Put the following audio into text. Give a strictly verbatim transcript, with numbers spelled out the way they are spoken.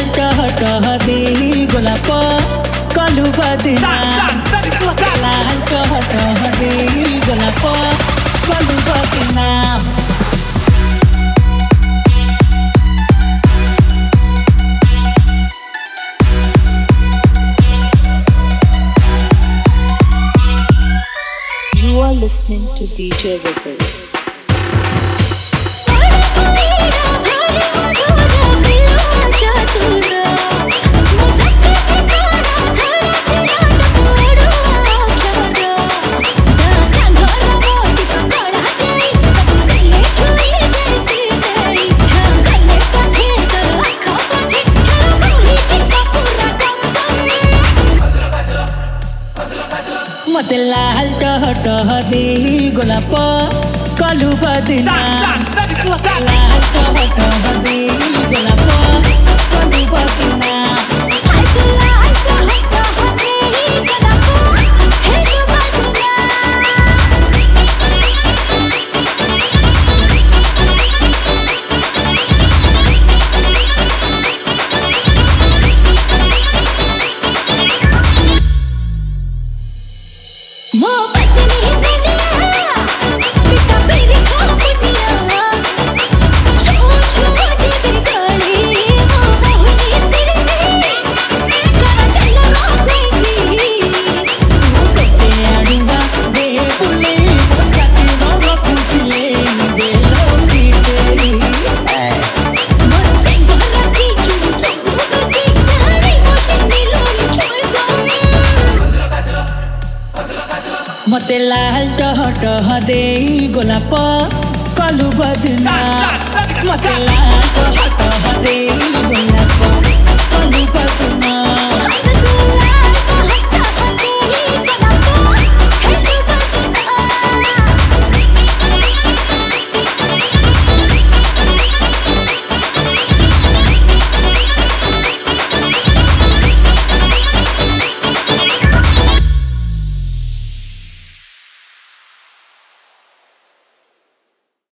टह टह दे गोलाप कलु बदना मते लाल टह टह दे गोलाप कलु बदना You are listening to D J Ripple. मते लाल टह टह दे गोलाप कलु बदना मते लाल टह टह दे गोलाप कलु बदना मते लाल टह टह दे गोलाप कलु बदना मते